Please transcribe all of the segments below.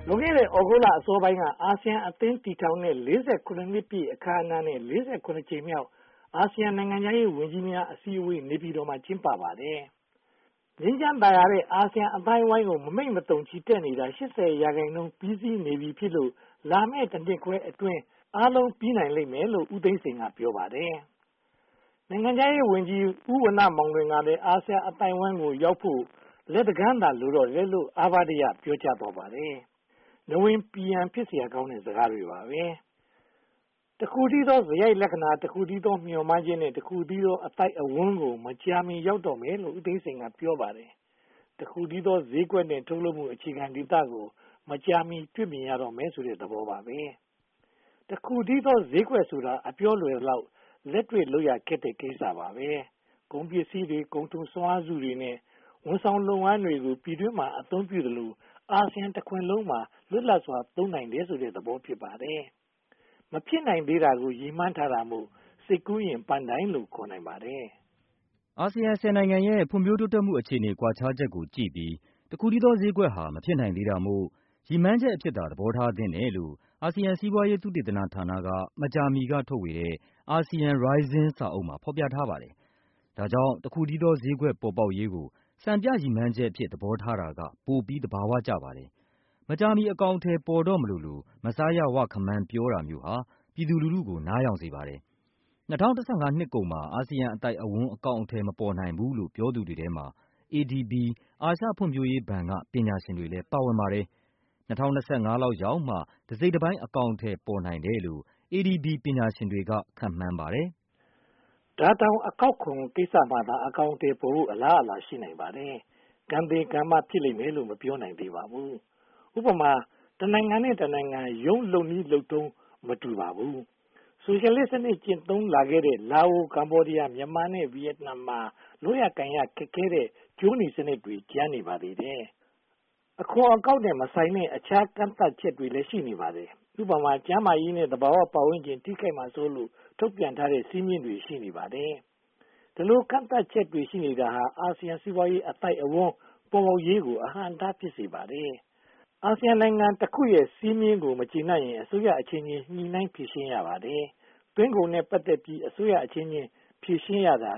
လွန်ခဲ့တဲ့ဩဂုတ်လအစောပိုင်းကအာဆီယံအသင်းတည်ထောင်တဲ့48နှစ်ပြည့်အခမ်းအနားနဲ့48ကြိမ်မြောက်အာဆီယံနိုင်ငံခြားရေးဝန်ကြီးများအစည်းအဝေးနေပြည်တော်မှာကျင်းပပါတယ်။ငြိမ်းချမ်းသာယာတဲ့အာဆီယံအတိုင်းအဝိုင်းကိုမမိတ်မတုံချီတက်နေတာ80%ပြီးစီးနေပြီဖြစ်လို့လာမယ့်တစ်နှစ်ခွဲအတွင်းအားလုံးပြီးနိုင်လိမ့်မယ်လို့ဦးသိန်းစိန်ကပြောပါတယ်။နိုင်ငံခြားရေးဝန်ကြီးဦးဝဏ္ဏမောင်လွင်ကလည်းအာဆီယံအတိုင်းအဝိုင်းကိုရောက်ဖို့လက်တကမ်းသာလိုတော့လဲလို့အာဘဒယပြောကြားသွားပါတယ်။နဝင်ပြန်ဖြစ်เสียကောင်းတဲ့စကားတွေပါပဲ။တခုတည်းသောဇယိုက်လက္ခဏာတခုတည်းသောမျှော်မှန်းခြင်းနဲ့တခုတည်းသောအတိုက်အဝန်းကိုမကြာမီရောက်တော့မယ်လို့ဦးသိန်းစိန်ကပြောပါတယ်။တခုတည်းသောဈေးကွက်နဲ့ထုတ်လုပ်မှုအခြေခံဒေသကိုမကြာမီတွေ့မြင်ရတော့မယ်ဆိုတဲ့သဘောပါပဲ။တခုတည်းသောဈေးကွက်ဆိုတာအပြောလွယ်လောက်လက်တွေ့လုပ်ရခက်တဲ့ကိစ္စပါပဲ။ကုန်ပစ္စည်းတွေကုန်ထုံစွမ်းအားစုတွေနဲ့ဝန်ဆောင်လုပ်ငန်းတွေကိုပြည်တွင်းမှာအသုံးပြုသလိုအာဆီယံတစ်ခွင်လုံးမှာလွတ်လပ်စွာသုံးနိုင်တယ်ဆိုတဲ့သဘောဖြစ်ပါတယ်။မဖြစ်နိုင်သေးတာကိုရည်မှန်းထားတာမို့စိတ်ကူးရင်ပန်းတိုင်းလို့ခေါ်နိုင်ပါတယ်။အာဆီယံ10နိုင်ငံရဲ့ဖွံ့ဖြိုးတိုးတက်မှုအခြေအနေကွာခြားချက်ကိုကြည့်ပြီးတခုတည်းသောဈေးကွက်ဟာမဖြစ်နိုင်သေးတာမို့ရည်မှန်းချက်အဖြစ်သာသဘောထားသင့်တယ်လို့အာဆီယံစီးပွားရေးသုတေသနဌာနကမကြာမီကထုတ်ဝေတဲ့ ASEAN Rising စာအုပ်မှာဖော်ပြထားပါတယ်။ဒါကြောင့်တခုတည်းသောဈေးကွက်ပေါ်ပေါက်ရေးကိုစံပြရည်မှန်းချက်အဖြစ်သဘောထားတာကပိုပြီးသဘာဝကျပါတယ်။မကြာမီအကောင်အထည်ပေါ်တော့မလို့မစားရဝခမန်းပြောတာမျိုးဟာပြည်သူလူထုကိုနားယောင်စေပါတယ်။2015နှစ်ကုန်မှာအာဆီယံအတိုက်အဝန်းအကောင်အထည်မပေါ်နိုင်ဘူးလို့ပြောသူတွေထဲမှာ ADB အာရှဖွံ့ဖြိုးရေးဘဏ်ကပညာရှင်တွေလည်းပါဝင်ပါတယ်။2025လောက်ရောက်မှတစိတ်တစ်ပိုင်းအကောင်အထည်ပေါ်နိုင်တယ်လို့ ADB ပညာရှင်တွေကခန့်မှန်းပါတယ်။ဒါတောင်အကောက်ခွန်ကိစ္စမှသာအကောင်အထည်ပေါ်ဖို့အလားအလာရှိနိုင်ပါတယ်။ကံသေးကံမဖြစ်လိမ့်မယ်လို့မပြောနိုင်သေးပါဘူး။ဥပမာတနိုင်ငံနဲ့တနိုင်ငံရုံးလုံနည်းလုံထုံးမတူပါဘူး။ဆိုရှယ်လစ်စနစ်ကျင့်သုံးလာခဲ့တဲ့လာအိုကမ္ဘောဒီးယားမြန်မာနဲ့ဗီယက်နမ်မှာလွတ်ရကန်ရခက်ခဲတဲ့ကျိုးနီစနစ်တွေကျန်နေပါသေးတယ်။အခွန်အကောက်နဲ့မဆိုင်တဲ့အခြားကန့်သတ်ချက်တွေလည်းရှိနေပါတယ်။ဥပမာကျန်းမာရေးနဲ့သဘာဝပတ်ဝန်းကျင်ထိခိုက်မှာစိုးလို့ထုတ်ပြန်ထားတဲ့စည်းမျဉ်းတွေရှိနေပါတယ်။ဒီလိုကန့်သတ်ချက်တွေရှိနေတာဟာအာဆီယံစီးပွားရေးအတိုက်အဝန်းပေါ်ပေါက်ရေးကိုအဟန့်အတားဖြစ်စေပါတယ်။အာဆီယံနိုင်ငံတစ်ခုရဲ့စည်းမျဉ်းကိုမကျေနပ်ရင်အစိုးရအချင်းချင်းညှိနှိုင်းဖြေရှင်းရပါတယ်။သွင်းကုန်နဲ့ပတ်သက်ပြီးအစိုးရအချင်းချင်းဖြေရှင်းရတာ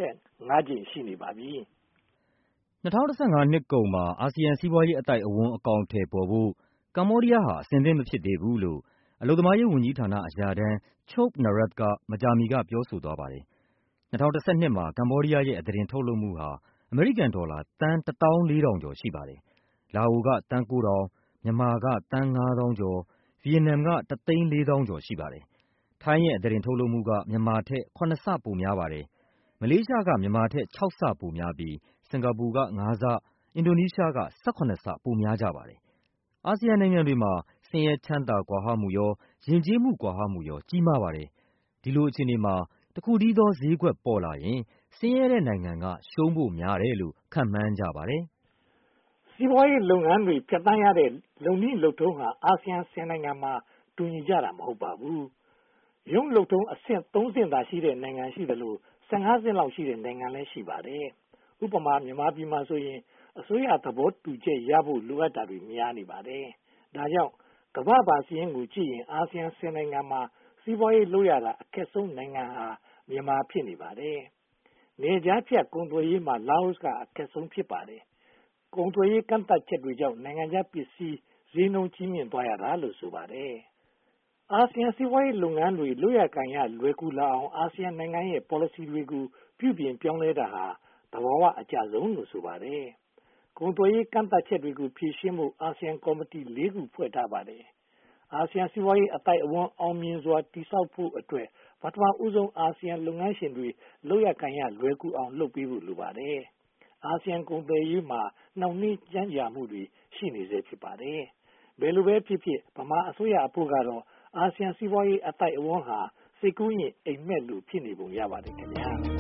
65ကြိမ်ရှိနေပါပြီ။2015နှစ်ကုန်မှာအာဆီယံစီးပွားရေးအတိုက်အဝန်းအကောင်အထည်ပေါ်ဖို့ကမ္ဘောဒီးယားဟာအဆင်သင့်မဖြစ်သေးဘူးလို့အလုပ်သမားရေးဝန်ကြီးဌာနအရာထမ်း Chok Narat ကမကြာမီကပြောဆိုသွားပါတယ်။2012မှာကမ္ဘောဒီးယားရဲ့အသားတင်ထုတ်လုပ်မှုဟာအမေရိကန်ဒေါ်လာသန်း14,000ကျော်ရှိပါတယ်။လာအိုကသန်း9,000မြန်မာကသန်း5,000ကျော်ဗီယက်နမ်က1,400,000ကျော်ရှိပါတယ်။ထိုင်းရဲ့အသားတင်ထုတ်လုပ်မှုကမြန်မာထက်7ဆပိုများပါတယ်။မလေးရှားကမြန်မာထက်6ဆပိုများပြီးစင်ကာပူက5ဆအင်ဒိုနီးရှားက18ဆပိုများကြပါတယ်။အာဆီယံနိုင်ငံတွေမှာဆင်းရဲချမ်းသာကွာဟမှုရောယဉ်ကျေးမှုကွာဟမှုရောကြီးမားပါတယ်။ဒီလိုအခြေအနေမှာတခုတည်းသောဈေးကွက်ပေါ်လာရင်ဆင်းရဲတဲ့နိုင်ငံကရှုံးဖို့များတယ်လို့ခန့်မှန်းကြပါတယ်။စီးပွားရေးလုပ်ငန်းတွေဖြတ်သန်းရတဲ့လုပ်နည်းလုပ်ထုံးဟာအာဆီယံ10နိုင်ငံမှာတူညီကြတာမဟုတ်ပါဘူး။ရုံးလုပ်ထုံးအဆင့်3ဆင့်သာရှိတဲ့နိုင်ငံရှိတယ်လို့15ဆင့်လောက်ရှိတဲ့နိုင်ငံလည်းရှိပါတယ်။ဥပမာမြန်မာပြည်မှာဆိုရင်အစိုးရသဘောတူချက်ရဖို့လိုအပ်တာတွေများနေပါတယ်။ဒါကြောင့်ကမ္ဘာ့ဘဏ်စာရင်းကိုကြည့်ရင်အာဆီယံ10နိုင်ငံမှာစီးပွားရေးလုပ်ရတာအခက်ဆုံးနိုင်ငံဟာမြန်မာဖြစ်နေပါတယ်။နေကြားဖြတ်ကုန်သွယ်ရေးမှာလာအိုကအခက်ဆုံးဖြစ်ပါတယ်။ကုန်သွယ်ရေးကန့်သတ်ချက်တွေကြောင့်နိုင်ငံခြားပစ္စည်းဈေးနှုန်းကြီးမြင့်သွားရတာလို့ဆိုပါတယ်။အာဆီယံစီးပွားရေးလုပ်ငန်းတွေလွတ်ရကန်ရလွယ်ကူလာအောင်အာဆီယံနိုင်ငံရဲ့ policy တွေကိုပြုပြင်ပြောင်းလဲတာဟာသဘာဝအကျဆုံးလို့ဆိုပါတယ်။ကုန်သွယ်ရေးကန့်သတ်ချက်တွေကိုဖြေရှင်းဖို့အာဆီယံကော်မတီ4ခုဖွဲ့ထားပါတယ်။အာဆီယံစီးပွားရေးအတိုက်အဝန်းအောင်မြင်စွာတည်ဆောက်ဖို့အတွက်ပထမဦးဆုံးအာဆီယံလုပ်ငန်းရှင်တွေလွတ်ရကန်ရလွယ်ကူအောင်လုပ်ပေးဖို့လိုပါတယ်။အာဆီယံကုန်သွယ်ရေးမှာနှောင့်နှေးကြန့်ကြာမှုတွေရှိနေစေဖြစ်ပါတယ်။ဘယ်လိုပဲဖြစ်ဖြစ်ဗမာအစိုးရအဖို့ကတော့အာဆီယံစီးပွားရေးအတိုက်အဝန်းဟာစိတ်ကူးရင်အိမ်မက်လို့ဖြစ်နေပုံရပါတယ်ခင်ဗျာ။